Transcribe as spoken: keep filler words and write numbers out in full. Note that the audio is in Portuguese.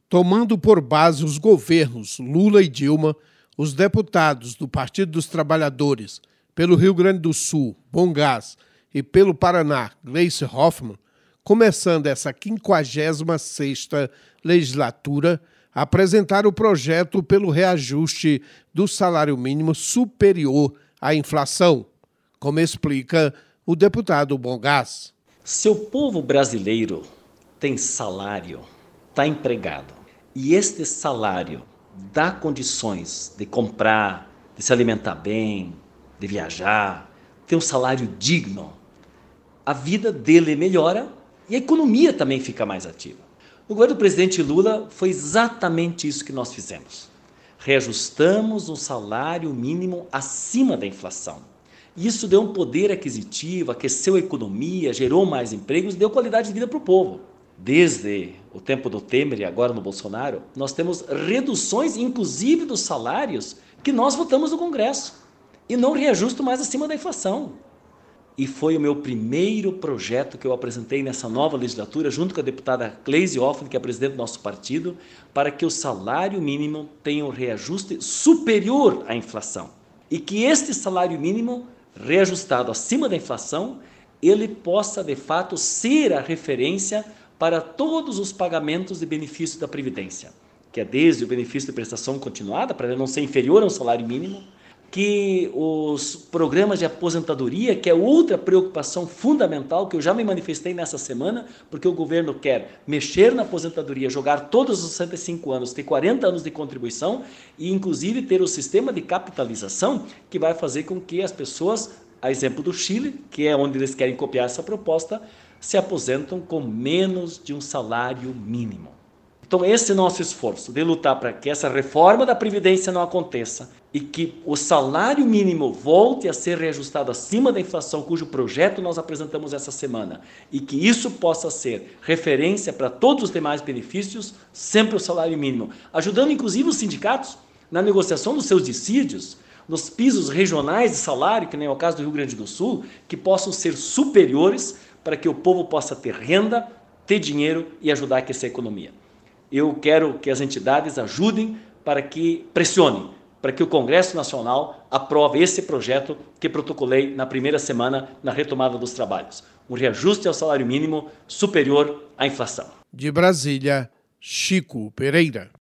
Tomando por base os governos Lula e Dilma, os deputados do Partido dos Trabalhadores, pelo Rio Grande do Sul, Bongás, e pelo Paraná, Gleice Hoffmann, começando essa quinquagésima sexta legislatura, apresentaram o projeto pelo reajuste do salário mínimo superior à inflação, como explica o deputado Bongás. Se o povo brasileiro tem salário, está empregado, e este salário dá condições de comprar, de se alimentar bem, de viajar, ter um salário digno, a vida dele melhora e a economia também fica mais ativa. No governo do presidente Lula foi exatamente isso que nós fizemos. Reajustamos um salário mínimo acima da inflação. Isso deu um poder aquisitivo, aqueceu a economia, gerou mais empregos e deu qualidade de vida para o povo. Desde o tempo do Temer e agora no Bolsonaro, nós temos reduções, inclusive dos salários, que nós votamos no Congresso. E não reajusto mais acima da inflação. E foi o meu primeiro projeto que eu apresentei nessa nova legislatura, junto com a deputada Gleice Hoffmann, que é presidente do nosso partido, para que o salário mínimo tenha um reajuste superior à inflação. E que este salário mínimo, reajustado acima da inflação, ele possa, de fato, ser a referência para todos os pagamentos de benefício da Previdência, que é desde o benefício de prestação continuada, para ele não ser inferior ao salário mínimo, que os programas de aposentadoria, que é outra preocupação fundamental, que eu já me manifestei nessa semana, porque o governo quer mexer na aposentadoria, jogar todos os sessenta e cinco anos, ter quarenta anos de contribuição e, inclusive, ter o sistema de capitalização que vai fazer com que as pessoas, a exemplo do Chile, que é onde eles querem copiar essa proposta, se aposentam com menos de um salário mínimo. Então esse é o nosso esforço, de lutar para que essa reforma da Previdência não aconteça e que o salário mínimo volte a ser reajustado acima da inflação, cujo projeto nós apresentamos essa semana, e que isso possa ser referência para todos os demais benefícios, sempre o salário mínimo, ajudando inclusive os sindicatos na negociação dos seus dissídios, nos pisos regionais de salário, que nem é o caso do Rio Grande do Sul, que possam ser superiores para que o povo possa ter renda, ter dinheiro e ajudar a aquecer a economia. Eu quero que as entidades ajudem para que pressionem, para que o Congresso Nacional aprove esse projeto que protocolei na primeira semana na retomada dos trabalhos. Um reajuste ao salário mínimo superior à inflação. De Brasília, Chico Pereira.